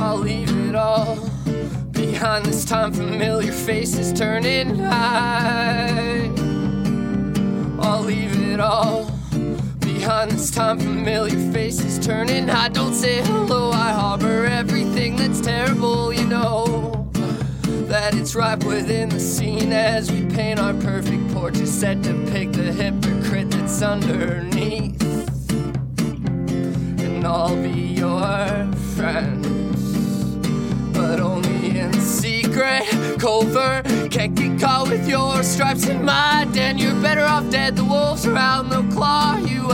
I'll leave it all behind this time. Familiar faces turning high. I'll leave it all behind this time. Familiar faces turning high. Don't say hello, I harbor everything that's terrible. You know that it's right within the scene as we paint our perfect portraits that depict the hypocrite that's underneath. And I'll be your friend, but only in secret, covert. Can't get caught with your stripes in my den. You're better off dead. The wolves around, they'll claw you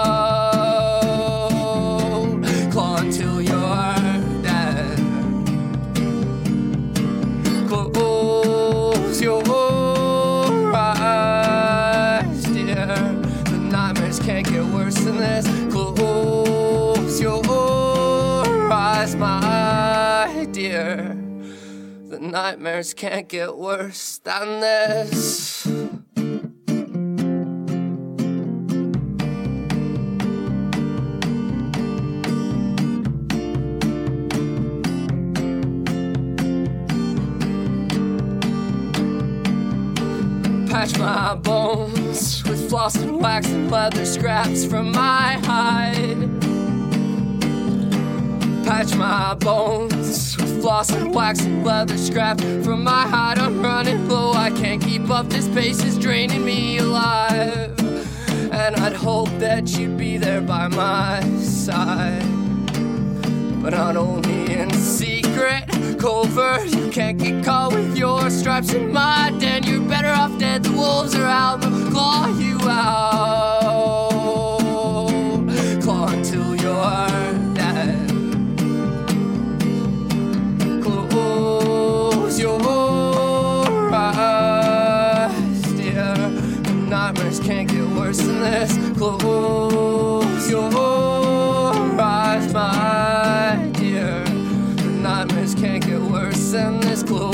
out. Claw until you're dead. Close your eyes, dear. The nightmares can't get worse than this. Close your eyes, my dear. The nightmares can't get worse than this. Patch my bones with floss and wax and leather scraps from my hide. Patch my bones with floss and wax and leather scrap from my hide. I'm running low, I can't keep up, this pace is draining me alive. And I'd hope that you'd be there by my side, but not only in secret, covert. You can't get caught with your stripes in my den. You're better off dead, the wolves are out, they'll claw you out. Claw until you're dead. Close your eyes, dear. The nightmares can't get worse than this. Close your eyes, my dear. The nightmares can't get worse than this. Close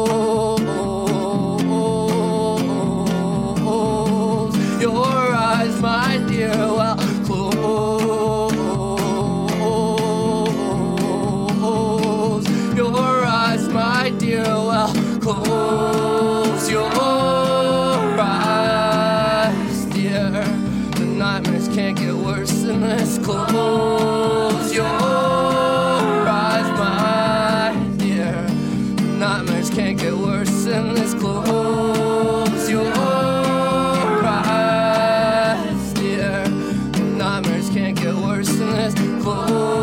your eyes, my dear. Well, close your eyes, my dear. Well, close your eyes, dear. The nightmares can't get worse than this. Close your eyes, my dear. The nightmares can't get worse than this. Close your eyes, dear. The nightmares can't get worse than this. Close